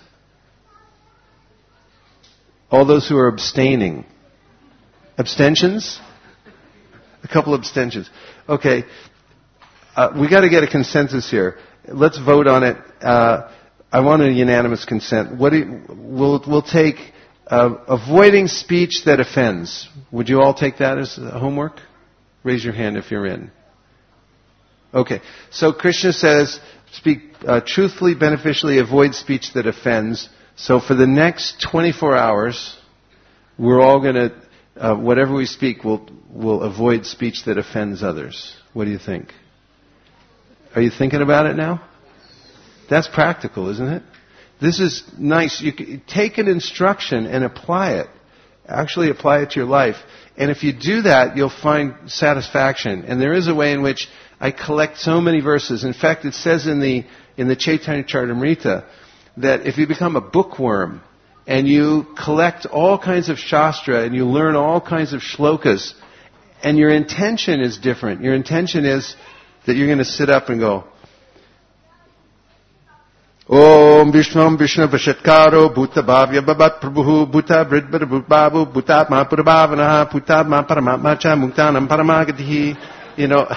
All those who are abstaining. Abstentions? A couple abstentions. Okay. Uh, we got to get a consensus here. Let's vote on it. Uh, I want a unanimous consent. What do you, we'll we'll take uh, avoiding speech that offends. Would you all take that as homework? Raise your hand if you're in. Okay. So Krishna says, speak uh, truthfully, beneficially, avoid speech that offends. So for the next twenty-four hours, we're all going to, uh, whatever we speak, we'll we'll avoid speech that offends others. What do you think? Are you thinking about it now? That's practical, isn't it? This is nice. You can take an instruction and apply it. Actually apply it to your life. And if you do that, you'll find satisfaction. And there is a way in which I collect so many verses. In fact, it says in the in the Chaitanya Charitamrita that if you become a bookworm and you collect all kinds of shastra and you learn all kinds of shlokas, And your intention is different. Your intention is that you're going to sit up and go, Om Vishwam Vishnu Vashatkaro Bhuta Bhavya Babat Prabhu Bhuta Bridbara Bhutbabu Bhutat Mahapurabhavanaha Bhutat Mahaparamatmacha Muktanam Paramagatihi. You know.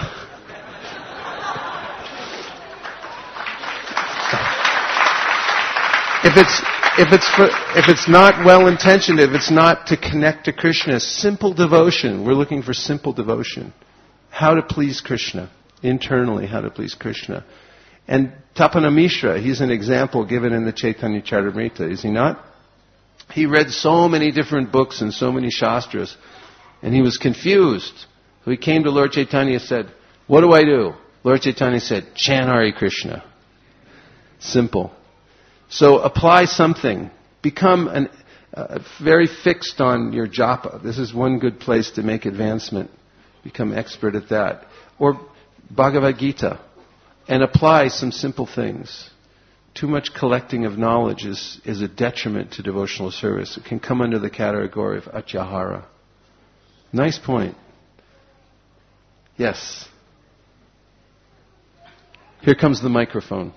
If it's if it's for, if it's not well intentioned, if it's not to connect to Krishna, simple devotion. We're looking for simple devotion. How to please Krishna internally. How to please Krishna. And Tapana Mishra, he's an example given in the Chaitanya Charitamrita, is he not? He read so many different books and so many shastras, and he was confused. So he came to Lord Chaitanya and said, "What do I do?" Lord Chaitanya said, "Chant Hare Krishna." Simple. So apply something. Become an, uh, very fixed on your japa. This is one good place to make advancement. Become expert at that. Or Bhagavad Gita. And apply some simple things. Too much collecting of knowledge is, is a detriment to devotional service. It can come under the category of atyahara. Nice point. Yes. Here comes the microphone.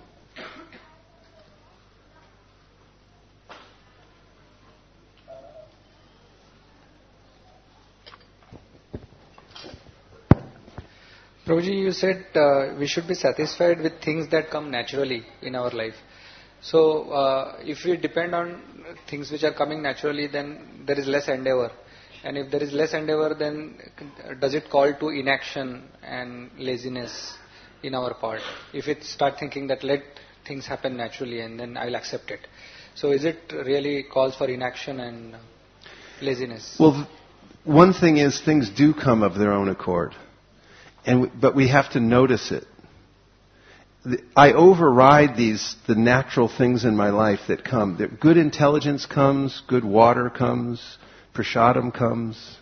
Prabhuji, you said uh, we should be satisfied with things that come naturally in our life. So, uh, if we depend on things which are coming naturally, then there is less endeavor. And if there is less endeavor, then does it call to inaction and laziness in our part? If it start thinking that let things happen naturally and then I'll accept it. So, is it really calls for inaction and laziness? Well, one thing is things do come of their own accord. And we, but we have to notice it. I override these, the natural things in my life that come. Good intelligence comes, good water comes, prasadam comes,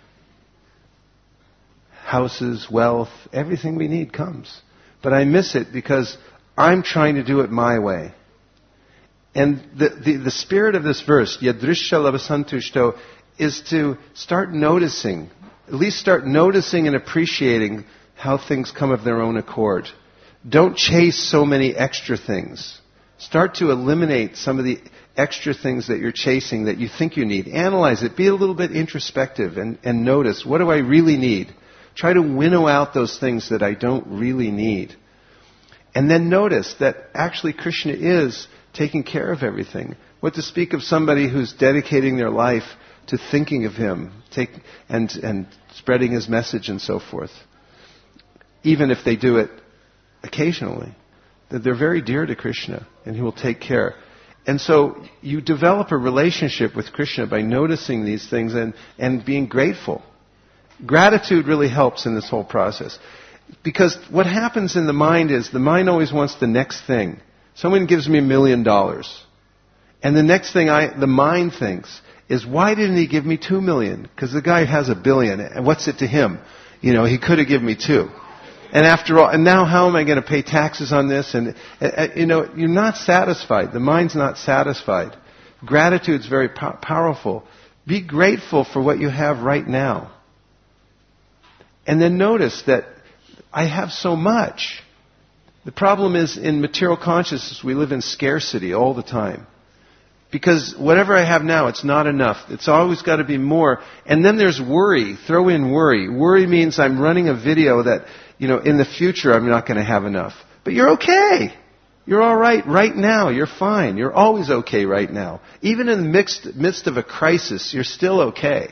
houses, wealth, everything we need comes. But I miss it because I'm trying to do it my way. And the, the, the spirit of this verse, yadrishya lavasantushto, is to start noticing, at least start noticing and appreciating how things come of their own accord. Don't chase so many extra things. Start to eliminate some of the extra things that you're chasing that you think you need. Analyze it. Be a little bit introspective and, and notice, what do I really need? Try to winnow out those things that I don't really need. And then notice that actually Krishna is taking care of everything. What to speak of somebody who's dedicating their life to thinking of Him, take, and, and spreading His message and so forth. Even if they do it occasionally. That they're very dear to Krishna, and He will take care. And so you develop a relationship with Krishna by noticing these things and, and being grateful. Gratitude really helps in this whole process. Because what happens in the mind is, the mind always wants the next thing. Someone gives me a million dollars. And the next thing I, the mind thinks is, why didn't he give me two million? Because the guy has a billion, and what's it to him? You know, he could have given me two. And after all, and now how am I going to pay taxes on this? And, uh, you know, you're not satisfied. The mind's not satisfied. Gratitude's very po- powerful. Be grateful for what you have right now. And then notice that I have so much. The problem is in material consciousness, we live in scarcity all the time. Because whatever I have now, it's not enough. It's always got to be more. And then there's worry. Throw in worry. Worry means I'm running a video that, you know, in the future I'm not going to have enough. But you're okay. You're all right right now. You're fine. You're always okay right now. Even in the midst, midst of a crisis, you're still okay.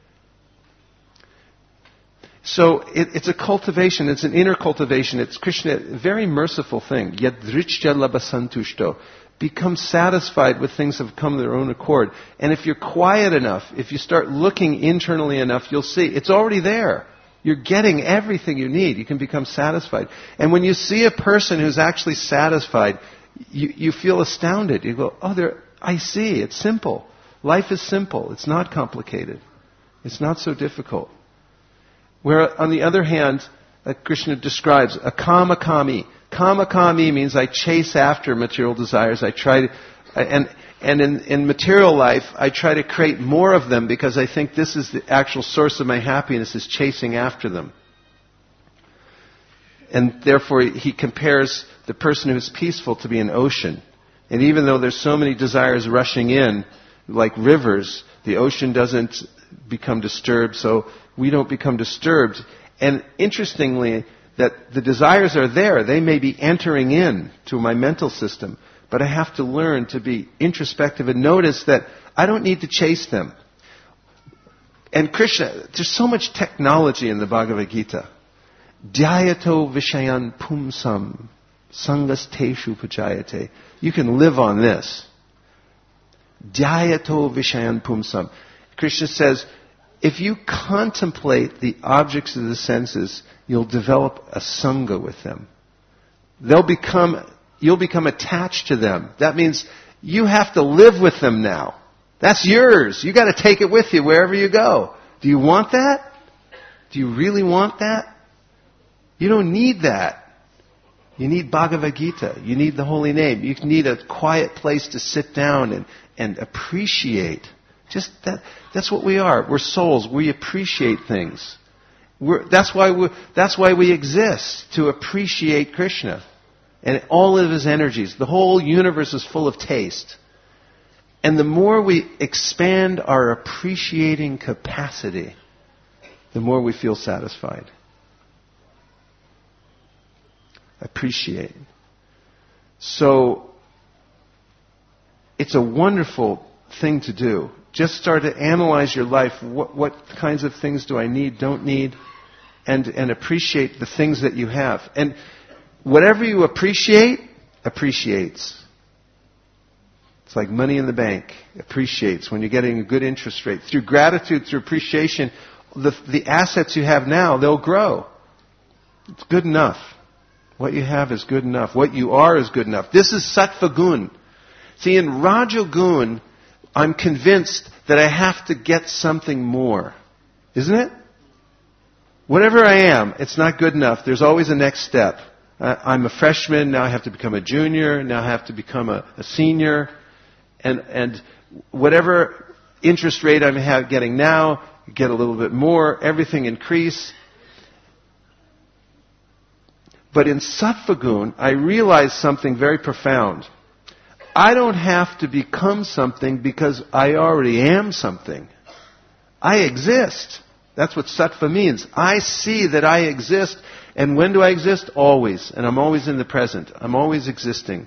So it, it's a cultivation. It's an inner cultivation. It's Krishna, a very merciful thing. Yadrichya labasantushto. Become satisfied with things that have come of their own accord. And if you're quiet enough, if you start looking internally enough, you'll see it's already there. You're getting everything you need. You can become satisfied. And when you see a person who's actually satisfied, you, you feel astounded. You go, oh, there, I see. It's simple. Life is simple. It's not complicated. It's not so difficult. Where, on the other hand, uh, Krishna describes a kama kami. Kama-kami means I chase after material desires. I try to, and and in, in material life, I try to create more of them because I think this is the actual source of my happiness, is chasing after them. And therefore, he compares the person who's peaceful to be an ocean. And even though there's so many desires rushing in, like rivers, the ocean doesn't become disturbed, so we don't become disturbed. And interestingly, that the desires are there. They may be entering in to my mental system, but I have to learn to be introspective and notice that I don't need to chase them. And Krishna, there's so much technology in the Bhagavad Gita. Dhyayato vishayan pumsam sangasteshu pajayate. You can live on this. Dhyayato vishayan pumsam. Krishna says, if you contemplate the objects of the senses, you'll develop a sangha with them. They'll become, you'll become attached to them. That means you have to live with them now. That's yours. You got to take it with you wherever you go. Do you want that? Do you really want that? You don't need that. You need Bhagavad Gita. You need the holy name. You need a quiet place to sit down and, and appreciate. Just that, that's what we are. We're souls. We appreciate things. We're, that's why we, that's why we exist, to appreciate Krishna and all of his energies. The whole universe is full of taste. And the more we expand our appreciating capacity, the more we feel satisfied. Appreciate. So, it's a wonderful thing to do. Just start to analyze your life. What, what kinds of things do I need, don't need? And, and appreciate the things that you have. And whatever you appreciate, appreciates. It's like money in the bank. Appreciates when you're getting a good interest rate. Through gratitude, through appreciation, the, the assets you have now, they'll grow. It's good enough. What you have is good enough. What you are is good enough. This is Sattva Gun. See, in Raja Gun, I'm convinced that I have to get something more. Isn't it? Whatever I am, it's not good enough. There's always a next step. Uh, I'm a freshman, now I have to become a junior, now I have to become a, a senior. And, and whatever interest rate I'm have getting now, get a little bit more, everything increase. But in Sattva Gun, I realize something very profound. I don't have to become something because I already am something. I exist. That's what Sattva means. I see that I exist. And when do I exist? Always. And I'm always in the present. I'm always existing.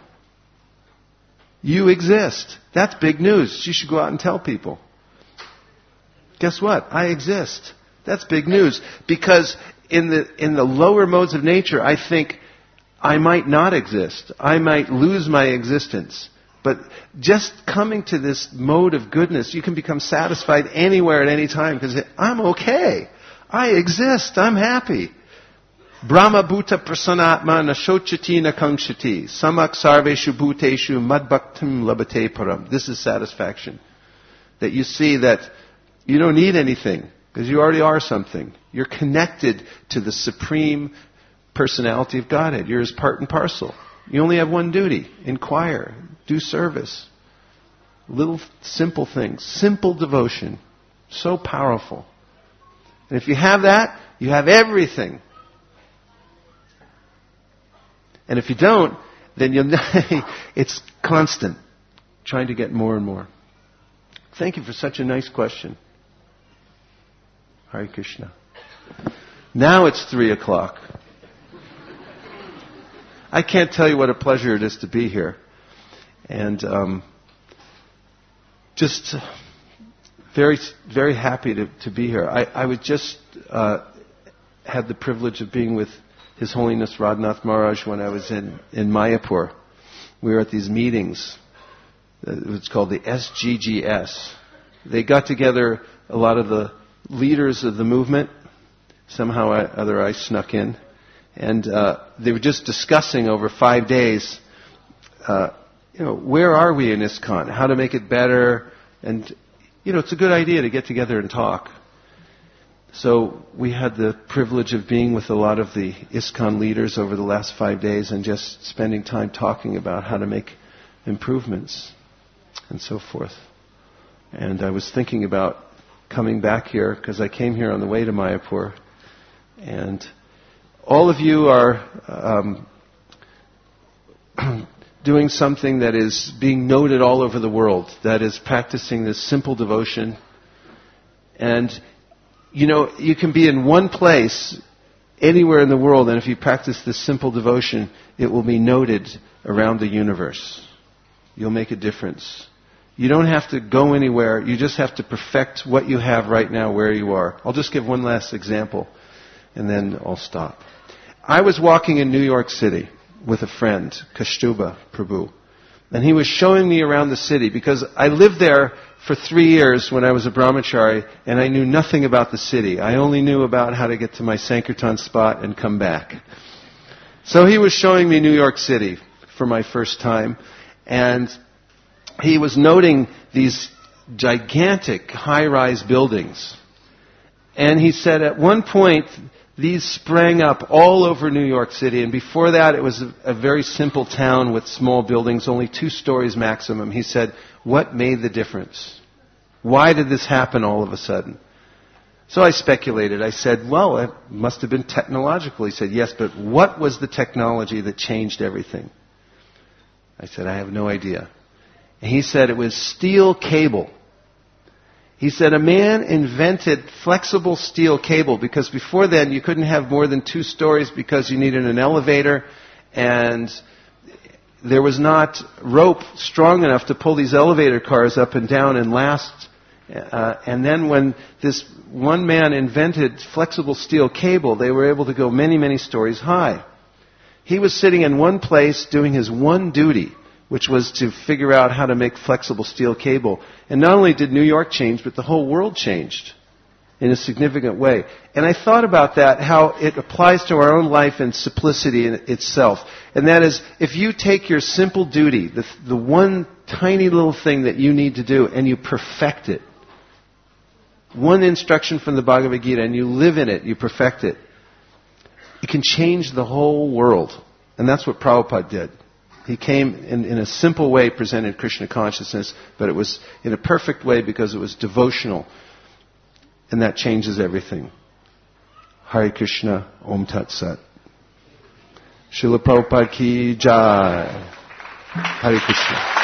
You exist. That's big news. You should go out and tell people. Guess what? I exist. That's big news. Because in the in the lower modes of nature, I think I might not exist. I might lose my existence. But just coming to this mode of goodness, you can become satisfied anywhere at any time because I'm okay. I exist. I'm happy. Brahma bhuta prasanatma na shochati na kankshati samak sarveshu bhuteshu madbhaktim labate param. This is satisfaction. That you see that you don't need anything because you already are something. You're connected to the supreme personality of Godhead. You're his part and parcel. You only have one duty. Inquire. Do service. Little simple things. Simple devotion. So powerful. And if you have that, you have everything. And if you don't, then you'll it's constant. Trying to get more and more. Thank you for such a nice question. Hare Krishna. Now it's three o'clock. I can't tell you what a pleasure it is to be here. And um, just very, very happy to, to be here. I, I would just uh, had the privilege of being with His Holiness Radhanath Maharaj when I was in, in Mayapur. We were at these meetings. It's called the S G G S. They got together a lot of the leaders of the movement. Somehow or other I snuck in. And uh, they were just discussing over five days, uh, you know, where are we in ISKCON? How to make it better. And, you know, it's a good idea to get together and talk. So we had the privilege of being with a lot of the ISKCON leaders over the last five days and just spending time talking about how to make improvements and so forth. And I was thinking about coming back here because I came here on the way to Mayapur. And all of you are um, doing something that is being noted all over the world, that is practicing this simple devotion. And you know, you can be in one place, anywhere in the world, and if you practice this simple devotion, it will be noted around the universe. You'll make a difference. You don't have to go anywhere. You just have to perfect what you have right now where you are. I'll just give one last example, and then I'll stop. I was walking in New York City with a friend, Kastuba Prabhu, and he was showing me around the city because I lived there for three years when I was a brahmachari, and I knew nothing about the city. I only knew about how to get to my Sankirtan spot and come back. So he was showing me New York City for my first time, and he was noting these gigantic high-rise buildings. And he said at one point, these sprang up all over New York City, and before that it was a, a very simple town with small buildings, only two stories maximum. He said, what made the difference? Why did this happen all of a sudden? So I speculated. I said, well, it must have been technological. He said, yes, but what was the technology that changed everything? I said, I have no idea. And he said it was steel cable. He said a man invented flexible steel cable because before then you couldn't have more than two stories because you needed an elevator and there was not rope strong enough to pull these elevator cars up and down and last. Uh, and then when this one man invented flexible steel cable, they were able to go many, many stories high. He was sitting in one place doing his one duty, which was to figure out how to make flexible steel cable. And not only did New York change, but the whole world changed in a significant way. And I thought about that, how it applies to our own life and simplicity in itself. And that is, if you take your simple duty, the, the one tiny little thing that you need to do, and you perfect it, one instruction from the Bhagavad Gita, and you live in it, you perfect it, it can change the whole world. And that's what Prabhupada did. He came in, in a simple way, presented Krishna consciousness, but it was in a perfect way because it was devotional. And that changes everything. Hare Krishna, Om Tat Sat. Srila Prabhupada ki Jai. Hare Krishna.